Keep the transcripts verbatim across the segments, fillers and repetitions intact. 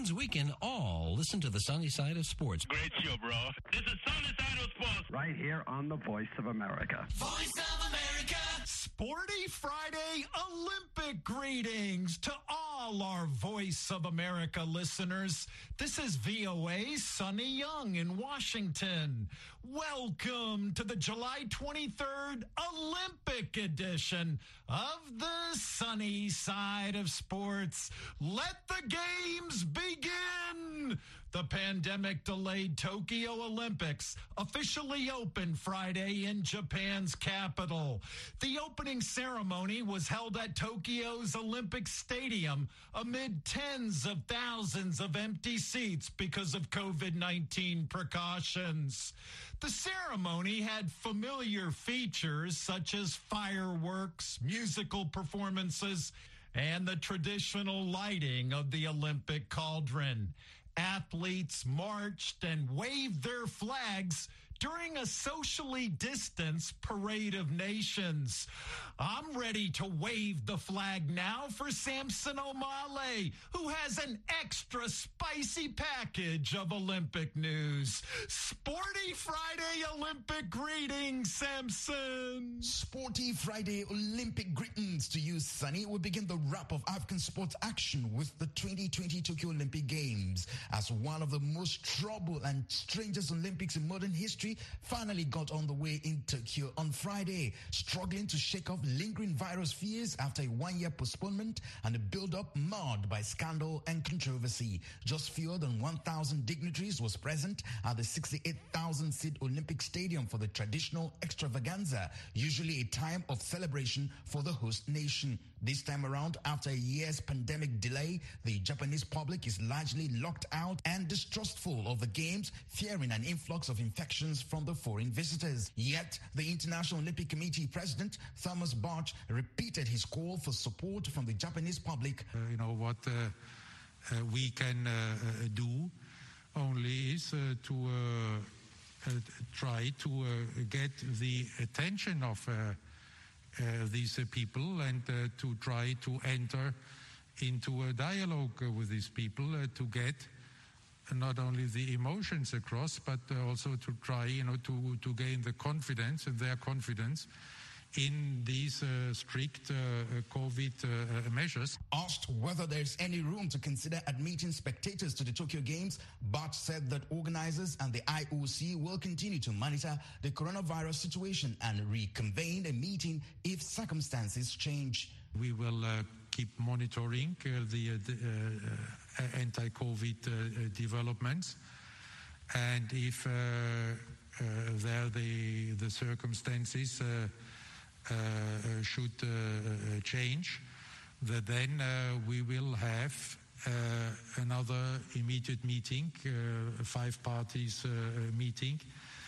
means we can all listen to the sunny side of sports. Great show, bro. This is Sunny Side of Sports. Right here on the Voice of America. Voice of America. Sporty Friday Olympic greetings to all our Voice of America listeners. This is V O A's Sunny Young in Washington. Welcome to the July twenty-third Olympic edition of the Sunny Side of Sports. Let the games begin. The pandemic-delayed Tokyo Olympics officially opened Friday in Japan's capital. The opening ceremony was held at Tokyo's Olympic Stadium amid tens of thousands of empty seats because of COVID nineteen precautions. The ceremony had familiar features such as fireworks, musical performances, and the traditional lighting of the Olympic cauldron. Athletes marched and waved their flags during a socially distanced parade of nations. I'm ready to wave the flag now for Samson Omale, who has an extra spicy package of Olympic news. Sporty Friday Olympic greetings, Samson. Sporty Friday Olympic greetings to you, Sunny. We begin the wrap of African sports action with the twenty twenty Tokyo Olympic Games, as one of the most troubled and strangest Olympics in modern history finally got on the way in Tokyo on Friday, struggling to shake off lingering virus fears after a one-year postponement and a build-up marred by scandal and controversy. Just fewer than one thousand dignitaries was present at the sixty-eight thousand seat Olympic Stadium for the traditional extravaganza, usually a time of celebration for the host nation. This time around, after a year's pandemic delay, the Japanese public is largely locked out and distrustful of the games, fearing an influx of infections from the foreign visitors. Yet, the International Olympic Committee President Thomas Bach repeated his call for support from the Japanese public. Uh, you know, what uh, uh, we can uh, do only is uh, to uh, uh, try to uh, get the attention of uh, Uh, these uh, people and uh, to try to enter into a dialogue uh, with these people uh, to get not only the emotions across, but uh, also to try, you know, to, to gain the confidence and their confidence in these uh, strict uh, COVID uh, measures. Asked whether there's any room to consider admitting spectators to the Tokyo Games, Bach said that organizers and the I O C will continue to monitor the coronavirus situation and reconvene a meeting if circumstances change. We will uh, keep monitoring uh, the, uh, the uh, anti-COVID uh, developments, and if uh, uh, there the, the circumstances uh, Uh, should uh, change, that then uh, we will have uh, another immediate meeting, uh, a five parties uh, meeting,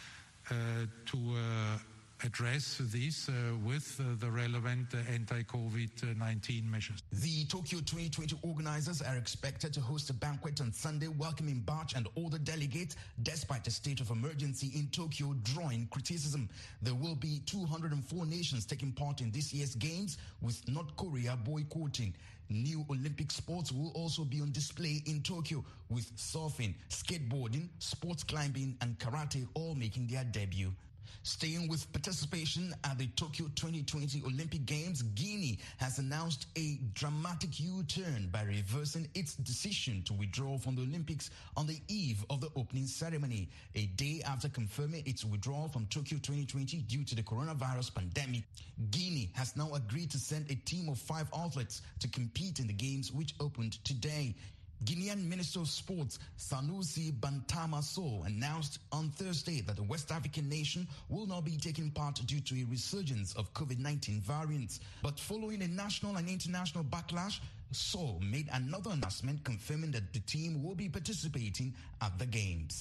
uh, to uh, address this uh, with uh, the relevant uh, anti-COVID nineteen measures. The Tokyo twenty twenty organizers are expected to host a banquet on Sunday welcoming Bach and all the delegates despite a state of emergency in Tokyo drawing criticism. There will be two hundred four nations taking part in this year's games, with North Korea boycotting. New Olympic sports will also be on display in Tokyo, with surfing, skateboarding, sports climbing and karate all making their debut. Staying with participation at the Tokyo twenty twenty Olympic Games, Guinea has announced a dramatic U-turn by reversing its decision to withdraw from the Olympics on the eve of the opening ceremony, a day after confirming its withdrawal from Tokyo twenty twenty due to the coronavirus pandemic. Guinea has now agreed to send a team of five athletes to compete in the Games, which opened today. Guinean Minister of Sports Sanusi Bantama Sow announced on Thursday that the West African nation will not be taking part due to a resurgence of COVID nineteen variants. But following a national and international backlash, Sow made another announcement confirming that the team will be participating at the Games.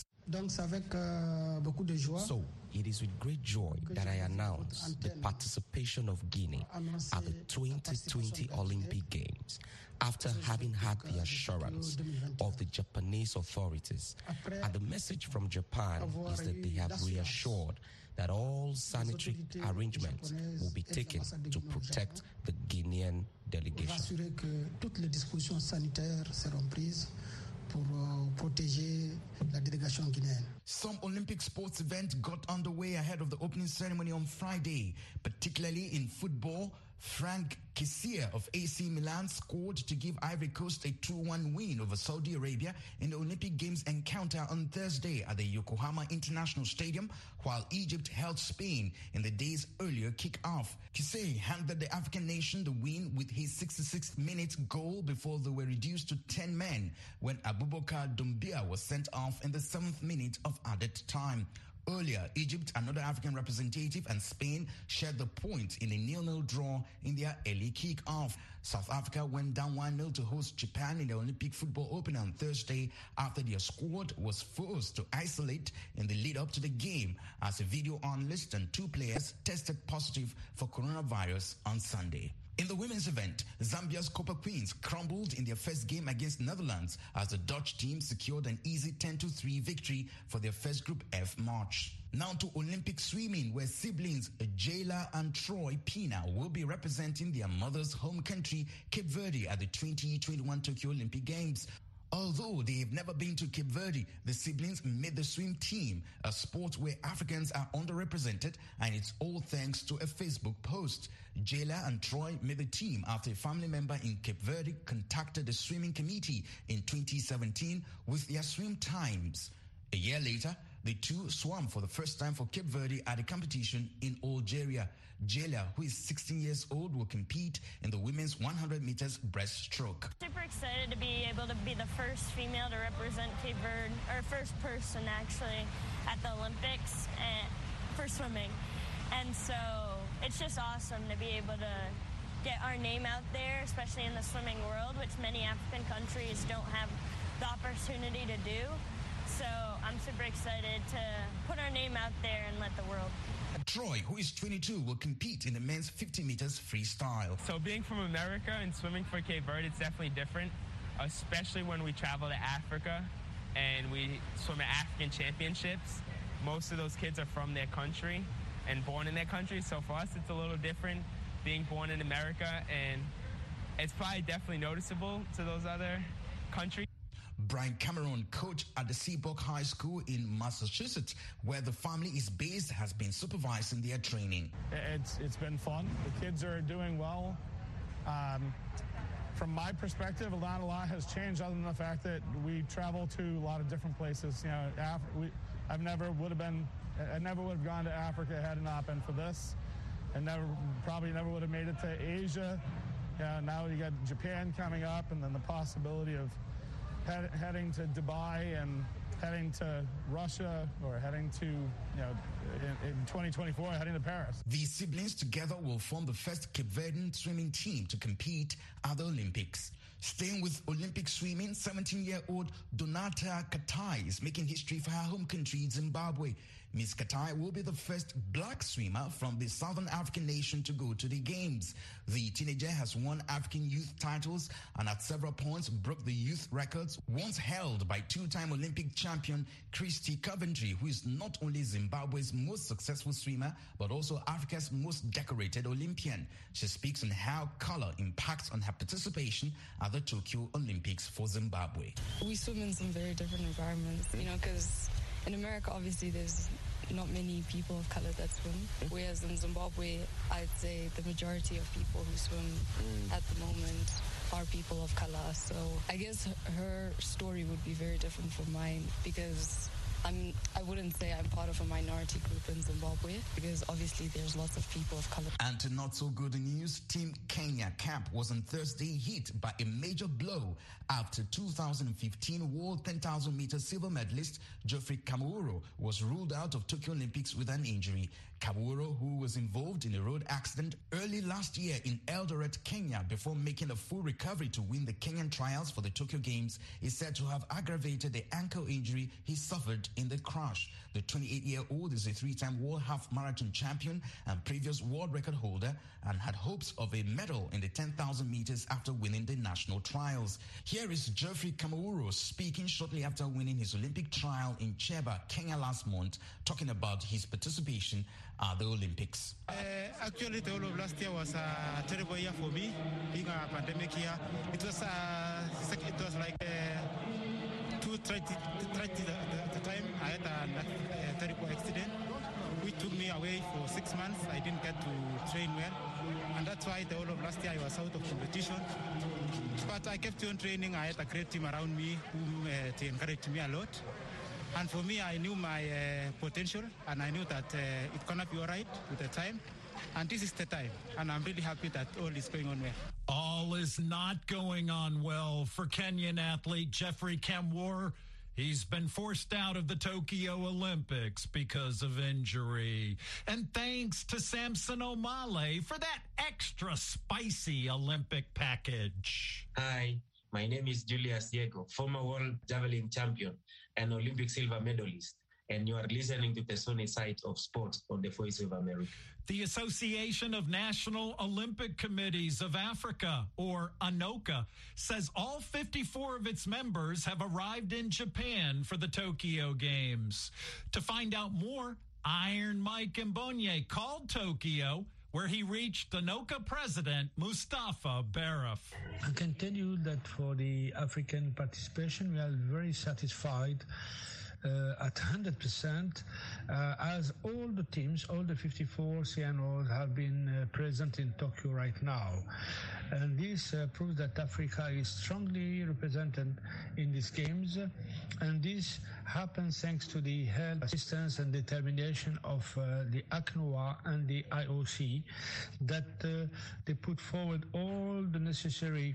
So, it is with great joy that I announce the participation of Guinea at the twenty twenty Olympic Games, after having had the assurance of the Japanese authorities. And the message from Japan is that they have reassured that all sanitary arrangements will be taken to protect the Guinean delegation. pour protéger la délégation guinéenne. Some Olympic sports events got underway ahead of the opening ceremony on Friday, particularly in football. Frank Kessié of A C Milan scored to give Ivory Coast a two one win over Saudi Arabia in the Olympic Games encounter on Thursday at the Yokohama International Stadium, while Egypt held Spain in the day's earlier kick-off. Kessié handed the African nation the win with his sixty-sixth minute goal before they were reduced to ten men when Abubakar Doumbia was sent off in the seventh minute of added time. Earlier, Egypt, another African representative, and Spain shared the point in a nil-nil draw in their early kick-off. South Africa went down one nil to host Japan in the Olympic football opener on Thursday after their squad was forced to isolate in the lead-up to the game as a video analyst and two players tested positive for coronavirus on Sunday. In the women's event, Zambia's Copper Queens crumbled in their first game against Netherlands as the Dutch team secured an easy ten to three victory for their first Group F match. Now to Olympic swimming, where siblings Jayla and Troy Pina will be representing their mother's home country, Cape Verde, at the twenty twenty-one Tokyo Olympic Games. Although they've never been to Cape Verde, the siblings made the swim team, a sport where Africans are underrepresented, and it's all thanks to a Facebook post. Jayla and Troy made the team after a family member in Cape Verde contacted the swimming committee in twenty seventeen with their swim times. A year later, the two swam for the first time for Cape Verde at a competition in Algeria. Jayla, who is sixteen years old, will compete in the women's one hundred meters breaststroke. Super excited to be able to be the first female to represent Cape Verde, or first person actually, at the Olympics and for swimming. And so it's just awesome to be able to get our name out there, especially in the swimming world, which many African countries don't have the opportunity to do. So I'm super excited to put our name out there and let the world. Troy, who is twenty-two, will compete in the men's fifty meters freestyle. So being from America and swimming for Cape Verde, it's definitely different, especially when we travel to Africa and we swim at African championships. Most of those kids are from their country and born in their country. So for us, it's a little different being born in America, and it's probably definitely noticeable to those other countries. Brian Cameron, coach at the Seabrook High School in Massachusetts, where the family is based, has been supervising their training. It's It's been fun. The kids are doing well. Um, from my perspective, not a lot has changed other than the fact that we travel to a lot of different places. You know, Af- we, I've never would have been, I never would have gone to Africa had it not been for this, and never probably never would have made it to Asia. Yeah, now you got Japan coming up, and then the possibility of head, heading to Dubai and heading to Russia, or heading to, you know, in, in twenty twenty-four, heading to Paris. These siblings together will form the first Cape Verdean swimming team to compete at the Olympics. Staying with Olympic swimming, seventeen-year-old Donata Katai is making history for her home country, Zimbabwe. Miss Katai will be the first black swimmer from the Southern African nation to go to the Games. The teenager has won African youth titles and at several points broke the youth records once held by two-time Olympic champion Christy Coventry, who is not only Zimbabwe's most successful swimmer, but also Africa's most decorated Olympian. She speaks on how color impacts on her participation at the Tokyo Olympics for Zimbabwe. We swim in some very different environments, you know, because in America, obviously, there's not many people of color that swim. Whereas in Zimbabwe, I'd say the majority of people who swim mm. at the moment are people of color. So I guess her story would be very different from mine, because I'm, I wouldn't say I'm part of a minority group in Zimbabwe, because obviously there's lots of people of color. And to not so good news, Team Kenya camp was on Thursday hit by a major blow after two thousand fifteen World ten thousand meter silver medalist Geoffrey Kamworor was ruled out of Tokyo Olympics with an injury. Kamworor, who was involved in a road accident early last year in Eldoret, Kenya, before making a full recovery to win the Kenyan trials for the Tokyo Games, is said to have aggravated the ankle injury he suffered in the crash. The twenty-eight-year-old is a three-time world half marathon champion and previous world record holder, and had hopes of a medal in the ten thousand meters after winning the national trials. Here is Geoffrey Kamworor speaking shortly after winning his Olympic trial in Cheba, Kenya last month, talking about his participation at the Olympics. Uh, actually, the whole of last year was a terrible year for me, being a pandemic year. It was, uh, it was like uh, tragedy, tragedy at the time. I had a, a terrible accident, which took me away for six months. I didn't get to train well. And that's why the whole of last year I was out of competition. But I kept on training. I had a great team around me who uh, encouraged me a lot. And for me, I knew my uh, potential, and I knew that uh, it's going to be all right with the time. And this is the time. And I'm really happy that all is going on well. All is not going on well for Kenyan athlete Jeffrey Kamworor. He's been forced out of the Tokyo Olympics because of injury. And thanks to Samson Omale for that extra spicy Olympic package. Hi, my name is Julius Diego, former world javelin champion and Olympic silver medalist. And you are listening to the sunny side of sports on the Voice of America. The Association of National Olympic Committees of Africa, or ANOCA, says all fifty-four of its members have arrived in Japan for the Tokyo Games. To find out more, Iron Mike Mbonye called Tokyo, where he reached ANOCA president Mustafa Baraf. I can tell you that for the African participation, we are very satisfied. Uh, at one hundred percent, uh, as all the teams, all the fifty-four C N Os have been uh, present in Tokyo right now. And this uh, proves that Africa is strongly represented in these games. And this happens thanks to the help, assistance, and determination of uh, the A C N O A and the I O C, that uh, they put forward all the necessary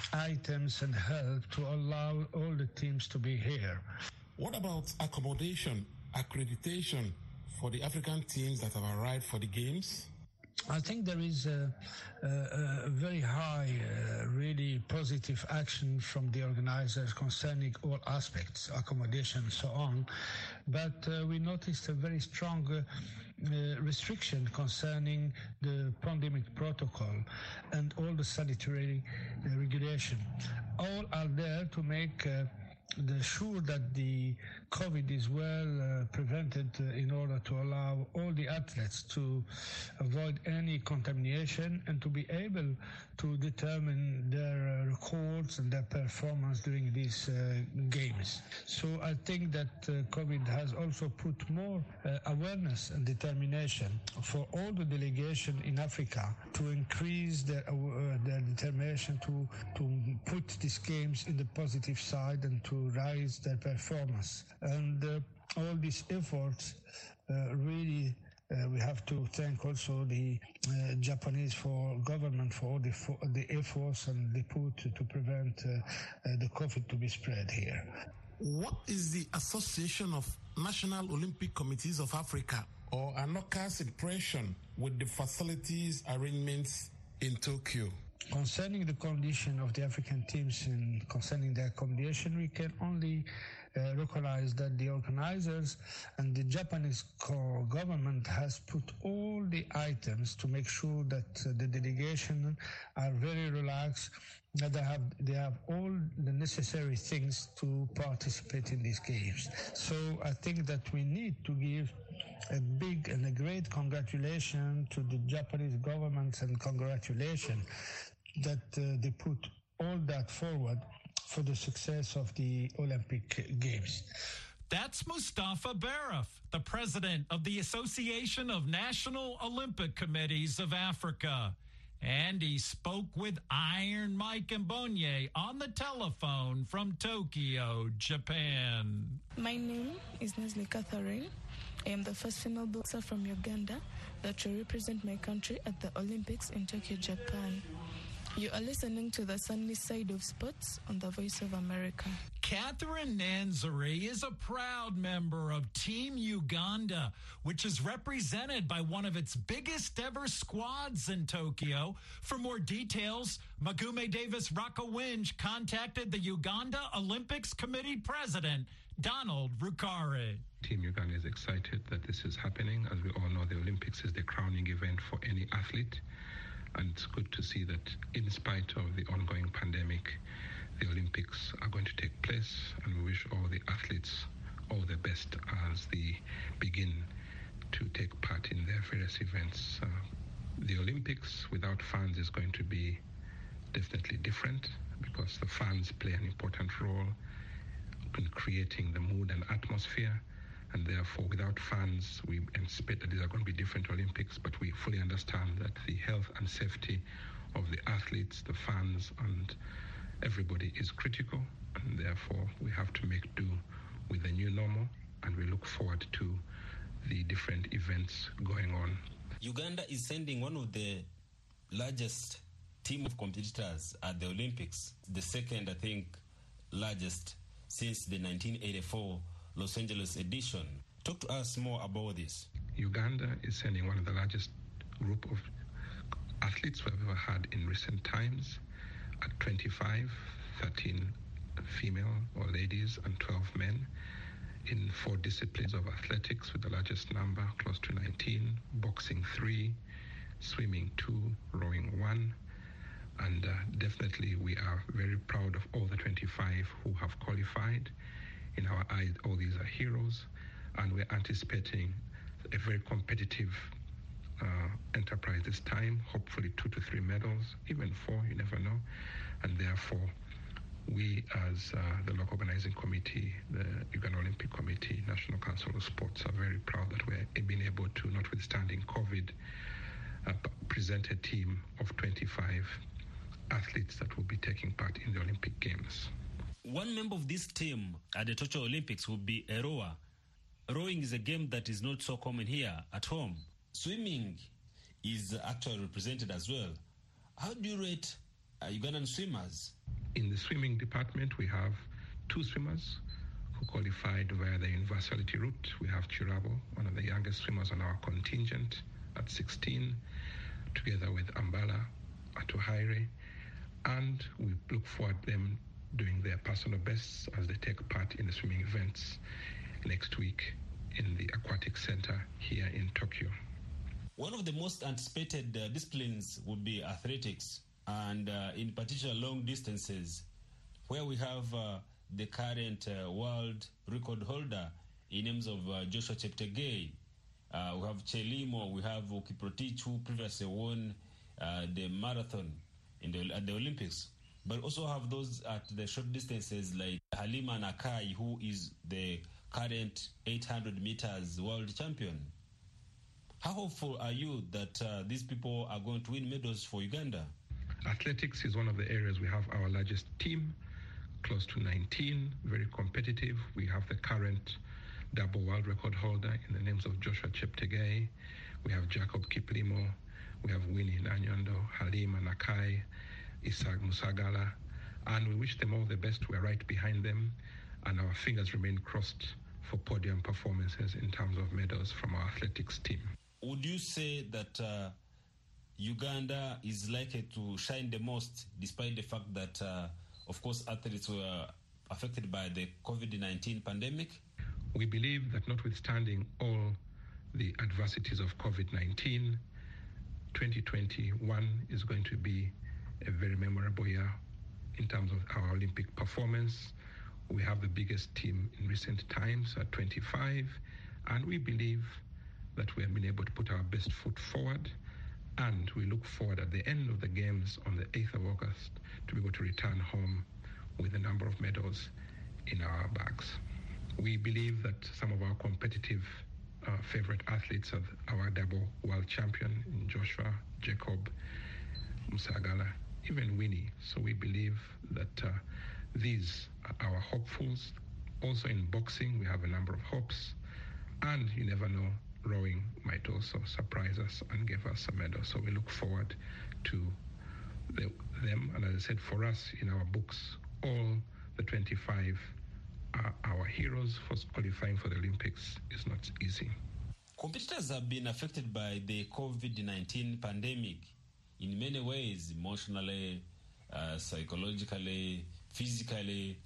items and help to allow all the teams to be here. What about accommodation, accreditation for the African teams that have arrived for the Games? I think there is a, a, a very high, uh, really positive action from the organizers concerning all aspects, accommodation and so on. But uh, we noticed a very strong uh, uh, restriction concerning the pandemic protocol and all the sanitary uh, regulation. All are there to make uh, the sure that the COVID is well uh, prevented uh, in order to allow all the athletes to avoid any contamination and to be able to determine their uh, records and their performance during these uh, games. So I think that uh, COVID has also put more uh, awareness and determination for all the delegation in Africa to increase their, uh, their determination to, to put these games in the positive side and to rise their performance. And uh, all these efforts uh, really uh, we have to thank also the uh, Japanese for government for all the, for the efforts and they put to, to prevent uh, uh, the COVID to be spread here. What is the Association of National Olympic Committees of Africa, or ANOCA's, impression with the facilities arrangements in Tokyo? Concerning the condition of the African teams and concerning their accommodation, we can only uh, recognize that the organizers and the Japanese government has put all the items to make sure that uh, the delegation are very relaxed, that they have, they have all the necessary things to participate in these games. So I think that we need to give a big and a great congratulation to the Japanese government and congratulations that uh, they put all that forward for the success of the Olympic Games. That's Mustafa Baraf, the president of the Association of National Olympic Committees of Africa. And he spoke with Iron Mike Mbonye on the telephone from Tokyo, Japan. My name is Nesli Catherine. I am the first female boxer from Uganda that will represent my country at the Olympics in Tokyo, Japan. You are listening to the sunny side of sports on the Voice of America. Catherine Nanzari is a proud member of Team Uganda, which is represented by one of its biggest ever squads in Tokyo. For more details, Magume Davis Rakowinj contacted the Uganda Olympics Committee President, Donald Rukare. Team Uganda is excited that this is happening. As we all know, the Olympics is the crowning event for any athlete. And it's good to see that in spite of the ongoing pandemic, the Olympics are going to take place, and we wish all the athletes all the best as they begin to take part in their various events. Uh, the Olympics without fans is going to be definitely different, because the fans play an important role in creating the mood and atmosphere. And therefore, without fans, we anticipate that these are going to be different Olympics, but we fully understand that the health and safety of the athletes, the fans, and everybody is critical. And therefore, we have to make do with the new normal, and we look forward to the different events going on. Uganda is sending one of the largest team of competitors at the Olympics, the second, I think, largest since the nineteen eighty-four Los Angeles edition. Talk to us more about this. Uganda is sending one of the largest group of athletes we have ever had in recent times at twenty-five, thirteen female or ladies and twelve men in four disciplines of athletics, with the largest number close to nineteen, boxing three, swimming two, rowing one. And uh, definitely we are very proud of all the twenty-five who have qualified. In our eyes, all these are heroes, and we're anticipating a very competitive uh, enterprise this time, hopefully two to three medals, even four, you never know. And therefore, we as uh, the local organizing committee, the Uganda Olympic Committee, National Council of Sports, are very proud that we're being able to, notwithstanding COVID, uh, present a team of twenty-five athletes that will be taking part in the Olympic Games. One member of this team at the Tokyo Olympics will be a rower. Rowing is a game that is not so common here at home. Swimming is actually represented as well. How do you rate uh, Ugandan swimmers? In the swimming department, we have two swimmers who qualified via the universality route. We have Chirabo, one of the youngest swimmers on our contingent at sixteen, together with Ambala Atuhaire, and we look forward to them doing their personal bests as they take part in the swimming events next week in the Aquatic Center here in Tokyo. One of the most anticipated uh, disciplines would be athletics, and uh, in particular long distances, where we have uh, the current uh, world record holder in names of uh, Joshua Cheptegei. Uh, we have Chelimo, we have Kiprotich, who previously won uh, the marathon in the, at the Olympics. But also have those at the short distances like Halima Nakai, who is the current eight hundred meters world champion. How hopeful are you that uh, these people are going to win medals for Uganda? Athletics is one of the areas we have our largest team, close to nineteen, very competitive. We have the current double world record holder in the names of Joshua Cheptegei. We have Jacob Kiplimo. We have Winnie Nanyondo, Halima Nakai, Isaac Musagala, and we wish them all the best. We're right behind them, and our fingers remain crossed for podium performances in terms of medals from our athletics team. Would you say that uh, Uganda is likely to shine the most, despite the fact that, uh, of course, athletes were affected by the COVID nineteen pandemic? We believe that notwithstanding all the adversities of COVID nineteen, twenty twenty-one is going to be a very memorable year in terms of our Olympic performance. We have the biggest team in recent times at twenty-five, and we believe that we have been able to put our best foot forward, and we look forward at the end of the Games on the eighth of August to be able to return home with a number of medals in our bags. We believe that some of our competitive uh, favorite athletes are our double world champion in Joshua, Jacob, Musagala, even Winnie. So we believe that uh, these are our hopefuls. Also in boxing, we have a number of hopes. And you never know, rowing might also surprise us and give us a medal. So we look forward to the, them. And as I said, for us in our books, all the twenty-five are our heroes. For qualifying for the Olympics is not easy. Competitors have been affected by the COVID nineteen pandemic in many ways, emotionally, uh, psychologically, physically,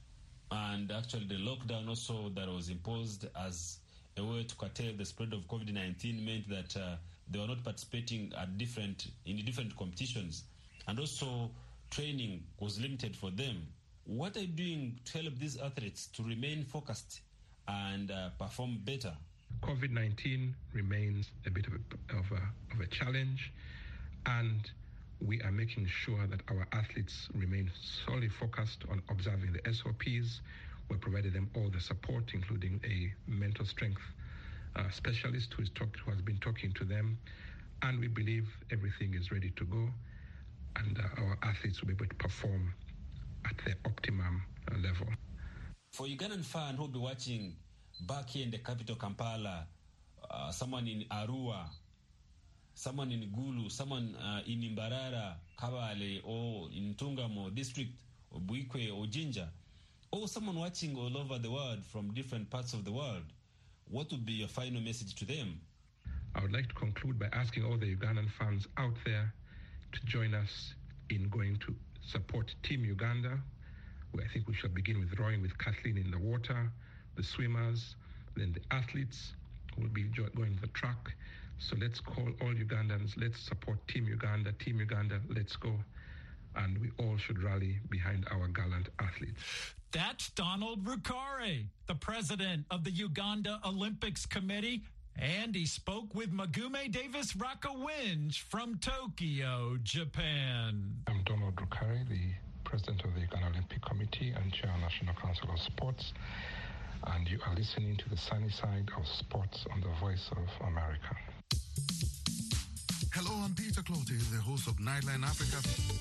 and actually the lockdown also that was imposed as a way to curtail the spread of COVID nineteen meant that uh, they were not participating at different in different competitions, and also training was limited for them. What are you doing to help these athletes to remain focused and uh, perform better? COVID nineteen remains a bit of a, of a, of a challenge, and we are making sure that our athletes remain solely focused on observing the S O Ps. We provided them all the support, including a mental strength uh, specialist who, is talk, who has been talking to them. And we believe everything is ready to go, and uh, our athletes will be able to perform at their optimum uh, level. For Ugandan fan who'll be watching back here in the capital, Kampala, uh, someone in Arua, someone in Gulu, someone uh, in Imbarara, Kabale, or in Tungamo district, or Buikwe, or Jinja, or someone watching all over the world from different parts of the world, what would be your final message to them? I would like to conclude by asking all the Ugandan fans out there to join us in going to support Team Uganda, where I think we shall begin with rowing with Kathleen in the water, the swimmers, then the athletes will be going to the track. So let's call all Ugandans, let's support Team Uganda, Team Uganda, let's go. And we all should rally behind our gallant athletes. That's Donald Rukare, the president of the Uganda Olympics Committee. And he spoke with Magume Davis Rakawinj from Tokyo, Japan. I'm Donald Rukare, the president of the Uganda Olympic Committee and chair of the National Council of Sports. And you are listening to the sunny side of sports on the Voice of America. Hello, I'm Peter Clote, the host of Nightline Africa.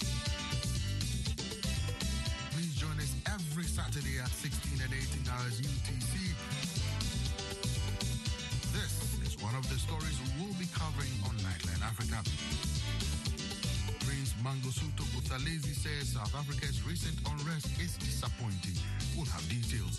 Please join us every Saturday at sixteen and eighteen hours U T C. This is one of the stories we will be covering on Nightline Africa. Prince Mangosuthu Buthelezi says South Africa's recent unrest is disappointing. We'll have details.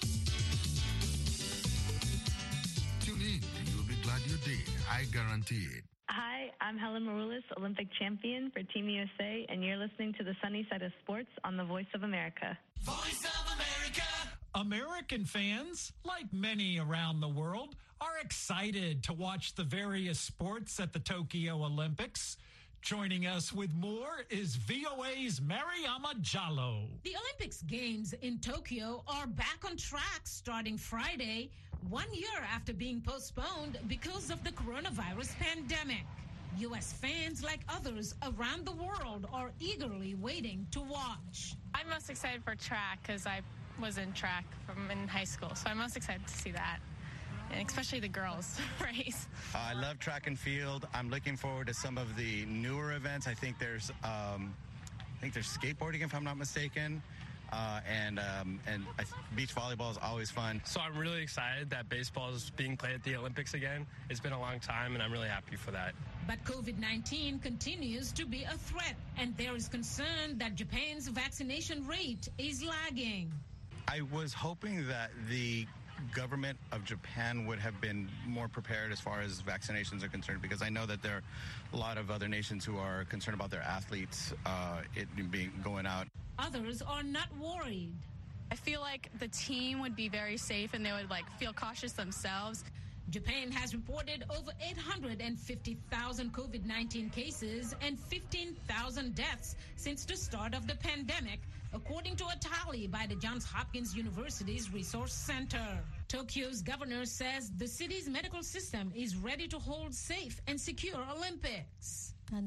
Tune in and you'll be glad you did. I guarantee it. Hi, I'm Helen Maroulis, Olympic champion for Team U S A, and you're listening to the Sunny Side of Sports on the Voice of America. Voice of America! American fans, like many around the world, are excited to watch the various sports at the Tokyo Olympics. Joining us with more is V O A's Mariama Jallo. The Olympics Games in Tokyo are back on track starting Friday, one year after being postponed because of the coronavirus pandemic. U S fans, like others around the world, are eagerly waiting to watch. I'm most excited for track because I was in track from in high school, so I'm most excited to see that. And especially the girls race. Uh, I love track and field. I'm looking forward to some of the newer events. I think there's, um, I think there's skateboarding, if I'm not mistaken, uh, and um, and I th- beach volleyball is always fun. So I'm really excited that baseball is being played at the Olympics again. It's been a long time, and I'm really happy for that. But COVID nineteen continues to be a threat, and there is concern that Japan's vaccination rate is lagging. I was hoping that the government of Japan would have been more prepared as far as vaccinations are concerned, because I know that there are a lot of other nations who are concerned about their athletes uh, it being going out. Others are not worried. I feel like the team would be very safe and they would like feel cautious themselves. Japan has reported over eight hundred fifty thousand COVID nineteen cases and fifteen thousand deaths since the start of the pandemic, according to a tally by the Johns Hopkins University's Resource Center. Tokyo's governor says the city's medical system is ready to hold safe and secure Olympics.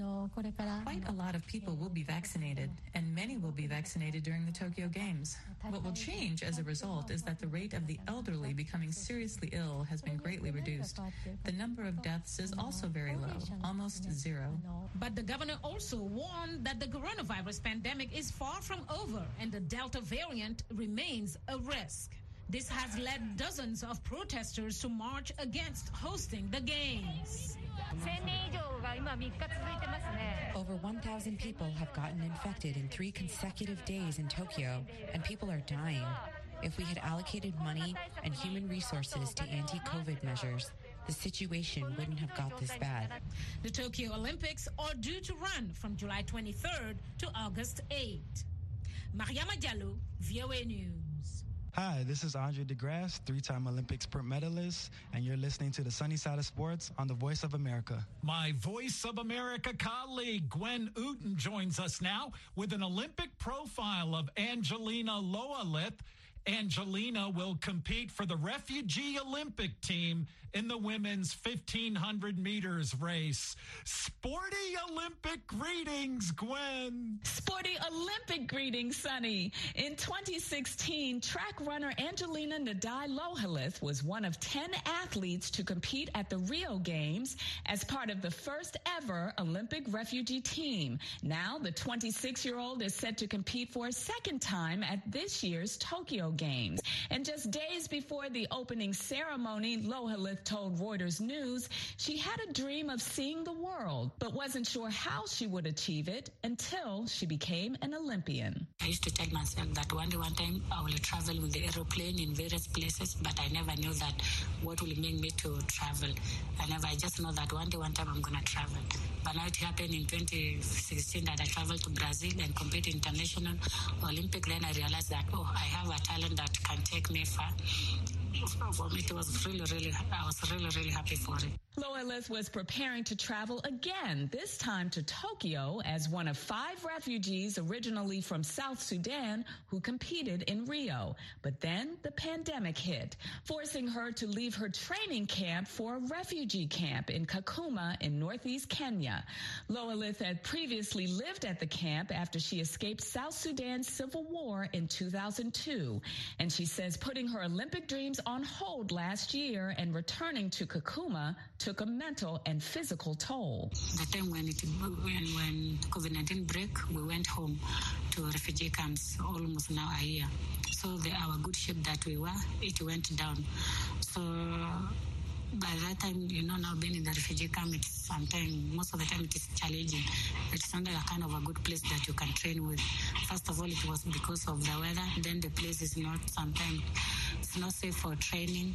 Quite a lot of people will be vaccinated, and many will be vaccinated during the Tokyo Games. What will change as a result is that the rate of the elderly becoming seriously ill has been greatly reduced. The number of deaths is also very low, almost zero. But the governor also warned that the coronavirus pandemic is far from over and the Delta variant remains a risk. This has led dozens of protesters to march against hosting the Games. Over one thousand people have gotten infected in three consecutive days in Tokyo, and people are dying. If we had allocated money and human resources to anti-COVID measures, the situation wouldn't have got this bad. The Tokyo Olympics are due to run from July twenty-third to August eighth. Mariama Jallo, V O A News. Hi, this is Andre DeGrasse, three-time Olympic sprint medalist, and you're listening to the Sunny Side of Sports on the Voice of America. My Voice of America colleague, Gwen Ooten, joins us now with an Olympic profile of Angelina Loalith. Angelina will compete for the Refugee Olympic team in the women's fifteen hundred meters race. Sporty Olympic greetings, Gwen. Sporty Olympic greetings, Sonny. In twenty sixteen, track runner Angelina Nadai-Lohalith was one of ten athletes to compete at the Rio Games as part of the first ever Olympic refugee team. Now, the twenty-six-year-old is set to compete for a second time at this year's Tokyo Games. And just days before the opening ceremony, Lohalith told Reuters News she had a dream of seeing the world, but wasn't sure how she would achieve it until she became an Olympian. I used to tell myself that one day, one time, I will travel with the aeroplane in various places, but I never knew that what will make me to travel. I never, I just know that one day, one time, I'm going to travel. But now it happened in twenty sixteen that I traveled to Brazil and competed international Olympic. Then I realized that, oh, I have a talent that can take me far. For me, it was really, really, I was really, really happy for it. Lohalith was preparing to travel again, this time to Tokyo, as one of five refugees originally from South Sudan who competed in Rio. But then the pandemic hit, forcing her to leave her training camp for a refugee camp in Kakuma in northeast Kenya. Lohalith had previously lived at the camp after she escaped South Sudan's civil war in two thousand two. And she says putting her Olympic dreams on hold last year and returning to Kakuma took a mental and physical toll. The time when it when, when COVID nineteen break, we went home to refugee camps almost now a year. So the, our good shape that we were, it went down. So by that time, you know, now being in the refugee camp, it's sometimes, most of the time, it is challenging. It's not a kind of a good place that you can train with. First of all, it was because of the weather. Then the place is not, sometimes, it's not safe for training.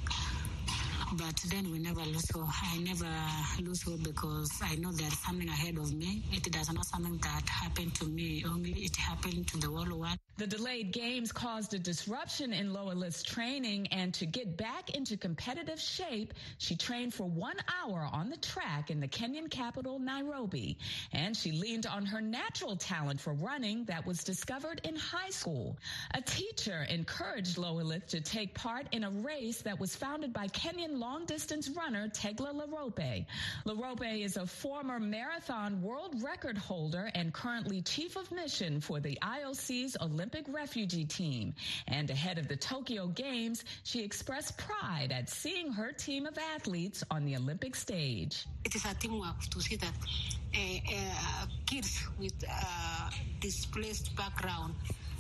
But then we never lose hope. I never lose hope because I know there's something ahead of me. It does not something that happened to me only. It happened to the whole world. The delayed games caused a disruption in Lohalith's training, and to get back into competitive shape, she trained for one hour on the track in the Kenyan capital, Nairobi. And she leaned on her natural talent for running that was discovered in high school. A teacher encouraged Lohalith to take part in a race that was founded by Kenyan long-distance runner Tegla Larope. Larope is a former marathon world record holder and currently chief of mission for the I O C's Olympic refugee team. And ahead of the Tokyo Games, she expressed pride at seeing her team of athletes on the Olympic stage. It is a teamwork to see that uh, uh, kids with uh, displaced background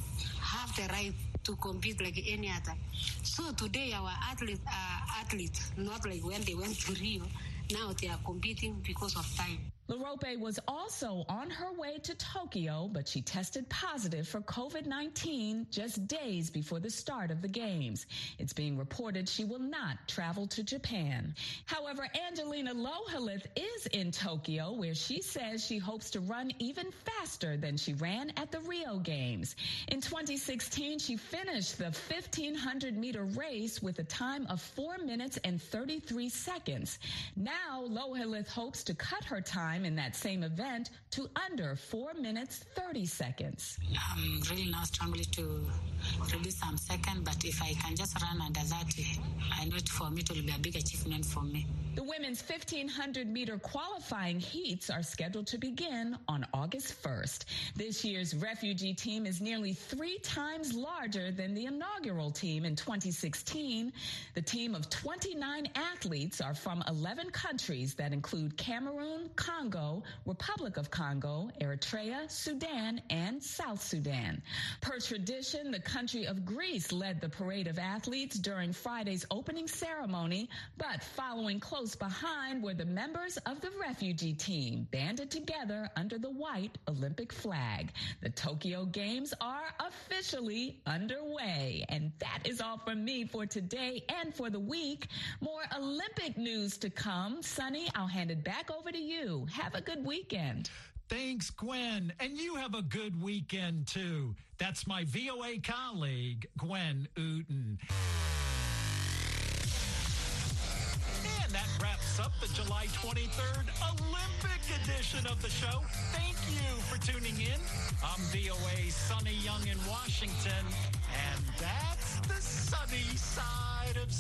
have the right to compete like any other. So today our athletes are athletes, not like when they went to Rio. Now they are competing because of time. Larope was also on her way to Tokyo, but she tested positive for COVID nineteen just days before the start of the Games. It's being reported she will not travel to Japan. However, Angelina Lohalith is in Tokyo, where she says she hopes to run even faster than she ran at the Rio Games. In twenty sixteen, she finished the fifteen hundred meter race with a time of four minutes and thirty-three seconds. Now, Lohalith hopes to cut her time in that same event to under four minutes, thirty seconds. I'm really now strongly to reduce some second, but if I can just run under that, I know it for me it will be a big achievement for me. The women's fifteen hundred meter qualifying heats are scheduled to begin on August first. This year's refugee team is nearly three times larger than the inaugural team in twenty sixteen. The team of twenty-nine athletes are from eleven countries that include Cameroon, Congo, Republic of Congo, Eritrea, Sudan, and South Sudan. Per tradition, the country of Greece led the parade of athletes during Friday's opening ceremony, but following close behind were the members of the refugee team, banded together under the white Olympic flag. The Tokyo Games are officially underway. And that is all from me for today and for the week. More Olympic news to come. Sonny, I'll hand it back over to you. Have a good weekend. Thanks, Gwen. And you have a good weekend, too. That's my V O A colleague, Gwen Uten. And that wraps up the July twenty-third Olympic edition of the show. Thank you for tuning in. I'm V O A's Sonny Young in Washington, and that's the sunny side of